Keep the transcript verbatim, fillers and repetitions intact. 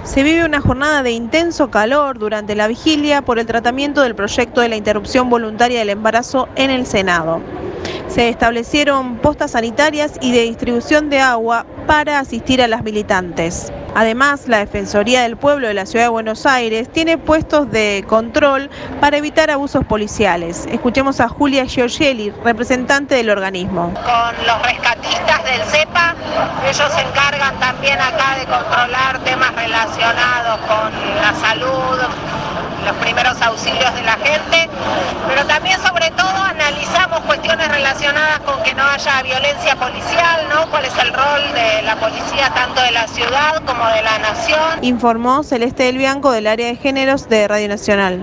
Se vive una jornada de intenso calor durante la vigilia por el tratamiento del proyecto de la interrupción voluntaria del embarazo en el Senado. Se establecieron postas sanitarias y de distribución de agua para asistir a las militantes. Además, la Defensoría del Pueblo de la Ciudad de Buenos Aires tiene puestos de control para evitar abusos policiales. Escuchemos a Julia Giorgelli, representante del organismo. Con los rescatistas del CEPA, ellos se encargan también acá de controlar temas relacionados con la salud, los primeros auxilios de la gente, pero también sobre todo analizamos cuestiones relacionadas con que no haya violencia policial, ¿no? ¿Cuál es el rol de la policía tanto de la ciudad como de la nación? Informó Celeste del Bianco del área de géneros de Radio Nacional.